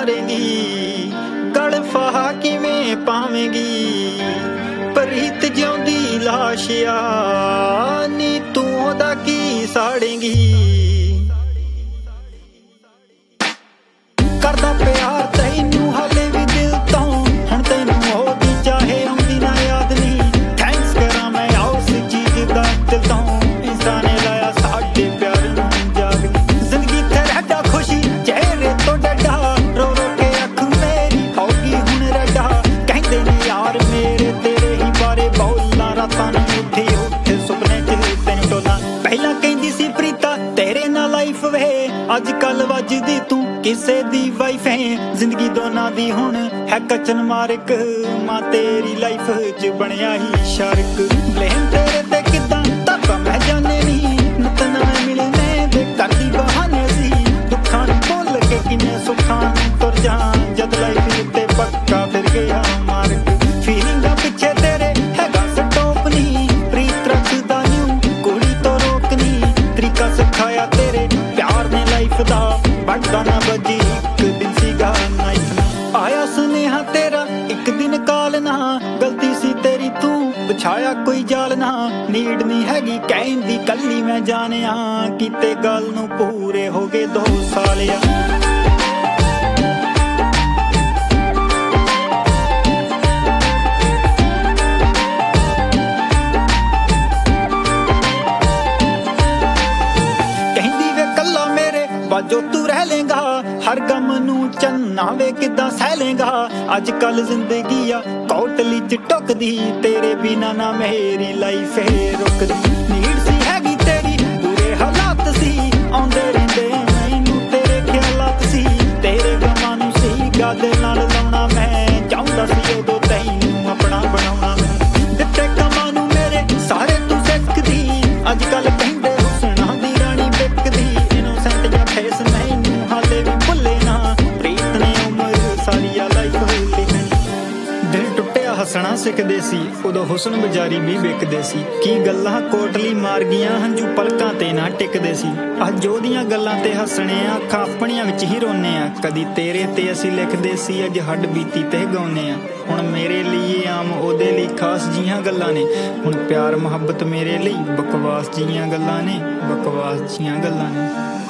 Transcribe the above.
ਮਾਰੇਗੀ ਗਲ ਫਾਹਾ ਕਿਵੇਂ ਪਾਵੇਂਗੀ ਪ੍ਰੀਤ ਜਿਉਂਦੀ ਲਾਸ਼ ਆ ਨੀ ਤੂੰ ਉਹਦਾ ਕੀ ਸਾੜੇਂਗੀ ਕਰਦਾ ਪਿਆਰ ਤੈਨੂੰ ਹਾਲੇ ਵੀ ਦਿਲ ਤੋਂ ਹੁਣ ਤੈਨੂੰ ਉਹਦੀ ਚਾਹੇ ਆਉਂਦੀ ਨਾ ਯਾਦ ਨਹੀਂ ਥੈਂਕਸ ਕਰਾਂ ਮੈਂ ਉਸ ਚੀਜ਼ ਦਾ ਦਿਲ ਤੋਂ ਇਨਸਾਨ ਨੇ ਲਾਇਆ ਸਾਡੇ ਪਿਆਰ ਨੂੰ ਜਾਗ ਜ਼ਿੰਦਗੀ ਤੇ ਰਹਿਦਾ ਖੁਸ਼ੀ ਚਿਹਰੇ ਤੋਂ ਡੱਡਾ ਰੋ ਰੋ ਕੇ ਅੱਖ ਮੇਰੀ ਹੋ ਗਈ ਹੁਣ ਰੱਡਾ ਕਹਿੰਦੇ ਨੇ ਯਾਰ ਮੇਰੇ ਤੇਰੇ ਹੀ ਬਾਰੇ ਬੋਲਾਂ ਰਾਤਾਂ ਨੂੰ ਉੱਠੇ ਉੱਠੇ ਸੁਪਨੇ ਚ ਤੈਨੂੰ ਟੋਲਾਂ ਪਹਿਲਾਂ ਕਹਿੰਦੀ ਸੀ ਪ੍ਰੀਤਾ ਤੇਰੇ ਨਾਲ ਲਾਈਫ ਵੇ ਅੱਜ ਕੱਲ ਵੱਜਦੀ ਤੂੰ ਕਿਸੇ ਦੀ ਵਾਈਫ ਹੈ ਜ਼ਿੰਦਗੀ ਦੋਨਾਂ ਦੀ ਹੁਣ ਹੈ ਕੱਚਨ ਮਾਰਕ ਮਾਂ ਤੇਰੀ ਲਾਈਫ 'ਚ ਬਣਿਆ ਹੀ ਸ਼ਰਕ ਬਲੇਮ ਤੇਰੇ ਤੇ ਕਿੱਦਾਂ ਤਾਂ ਮੈਂ ਜਾਣੇ ਨਹੀਂ ਨਿਤ ਨਵੇਂ ਮਿਲਨੇ ਦੇ ਕਰਦੀ ਬਹਾਨੇ ਸੀ ਦੁੱਖਾਂ ਨੂੰ ਭੁੱਲ ਕੇ ਕਿਵੇਂ ਸੁੱਖਾਂ ਨੂੰ ਤੁਰ ਜਾ ਜਦ ਲਾਈਫ ਉੱਤੇ ਪੱਕਾ ਫਿਰ ਗਿਆ ਮਾਰਕ ਫੀਲਿੰਗਾਂ ਪਿੱਛੇ ਤੇਰੇ ਹੈਗਾ ਸਟੋਪ ਨਹੀਂ ਪ੍ਰੀਤ ਰੱਖਦਾ ਨਿਊ ਕੁੜੀ ਤੋਂ ਰੋਕ ਨਹੀਂ ਤਰੀਕਾ ਸਿਖਾਇਆ ਤੇਰੇ ਪਿਆਰ ਨੇ ਲਾਈਫ ਦਾ ਵੱਡਾ ਨਾ ਵੱਜੀ ਇੱਕ ਦਿਨ ਸੀਗਾ ਨਾਈਫ ਆਇਆ ਸੁਨੇਹਾ ਤੇਰਾ ਇੱਕ ਦਿਨ ਕਾਲ ਨਾ ਗਲਤੀ ਸੀ ਤੇਰੀ ਤੂੰ ਵਿਛਾਇਆ ਕੋਈ ਜਾਲ ਨਾ ਨੀਡ ਨਹੀਂ ਹੈਗੀ ਕਹਿੰਦੀ ਕੱਲੀ ਮੈਂ ਜਾਣਿਆ ਕੀਤੇ ਗੱਲ ਨੂੰ ਪੂਰੇ ਹੋ ਗਏ 2 ਸਾਲ ਆ ਜੋ ਤੂੰ ਰਹਿ ਲੇਗਾ ਹਰ ਗਮ ਨੂੰ ਚੰਨਾ ਵੇ ਕਿੱਦਾਂ ਸਹਿ ਲੇਗਾ ਅੱਜ ਕੱਲ ਜ਼ਿੰਦਗੀ ਆ ਕੋਟਲੀ ਚ ਟੁੱਕਦੀ ਤੇਰੇ ਬਿਨਾ ਨਾ ਮੇਰੀ ਲਾਈਫ ਏ ਰੁਕਦੀ ਨੀਡ ਸੀ ਹੈਗੀ ਤੇਰੀ ਬੁਰੇ ਹਾਲਾਤ ਸੀ ਆਉਂਦੇ ਰਹਿੰਦੇ ਮੈਨੂੰ ਤੇਰੇ ਖਿਆਲਾਤ ਸੀ ਤੇਰੇ ਗਮਾਂ ਨੂੰ ਸੀ ਗਾਦੇ ਨਾਲ ਲਾਉਣਾ ਮੈਂ ਚਾਹੁੰਦਾ ਸੀ ਉਦੋਂ ਤੈਨੂੰ ਆਪਣਾ ਬਣਾਉਣਾ ਮੈਂ ਦਿੱਤੇ ਕਮਾਂ ਨੂੰ ਮੇਰੇ ਸਾਰੇ ਤੂੰ ਸਿੱਖਦੀ ਅੱਜ ਕੱਲ ਕਹਿੰਦੇ ਹੁਸਨਾਂ ਦੀ ਰਾਣੀ ਵਿਕਦੀ ਇਨੋਸੈਂਟ ਜਾਂ ਫੇਸ ਮੈਨੂੰ ਹਾਲੇ ਵੀ ਭੁੱਲੇ ਨਾ ਪ੍ਰੀਤ ਨੇ ਉਮਰ ਸਾਰੀ ਆ ਲਾਈਫ ਹੋਲੀ ਦਿਲ ਟੁੱਟਿਆ ਹੱਸਣਾ ਸਿੱਖਦੇ ਸੀ ਉਦੋਂ ਹੁਸਨ ਬਜ਼ਾਰੀ ਵੀ ਵਿਕਦੇ ਸੀ ਕੀ ਗੱਲਾਂ ਕੋਟਲੀ ਮਾਰ ਗਈਆਂ ਹੰਝੂ ਪਲਕਾਂ ਤੇ ਨਾ ਟਿਕਦੇ ਸੀ ਅੱਜ ਉਹਦੀਆਂ ਗੱਲਾਂ ਤੇ ਹੱਸਣੇ ਆ ਅੱਖਾਂ ਆਪਣੀਆਂ ਵਿੱਚ ਹੀ ਰੋਨੇ ਆ ਕਦੀ ਤੇਰੇ ਤੇ ਅਸੀਂ ਲਿਖਦੇ ਸੀ ਅੱਜ ਹੱਡ ਬੀਤੀ ਤੇ ਗਾਉਨੇ ਆ ਹੁਣ ਮੇਰੇ ਲਈ ਆਮ ਉਹਦੇ ਲਈ ਖਾਸ ਜੀਆਂ ਗੱਲਾਂ ਨੇ ਹੁਣ ਪਿਆਰ ਮੁਹੱਬਤ ਮੇਰੇ ਲਈ ਬਕਵਾਸ ਜੀਆਂ ਗੱਲਾਂ ਨੇ ਬਕਵਾਸ ਜੀਆਂ ਗੱਲਾਂ ਨੇ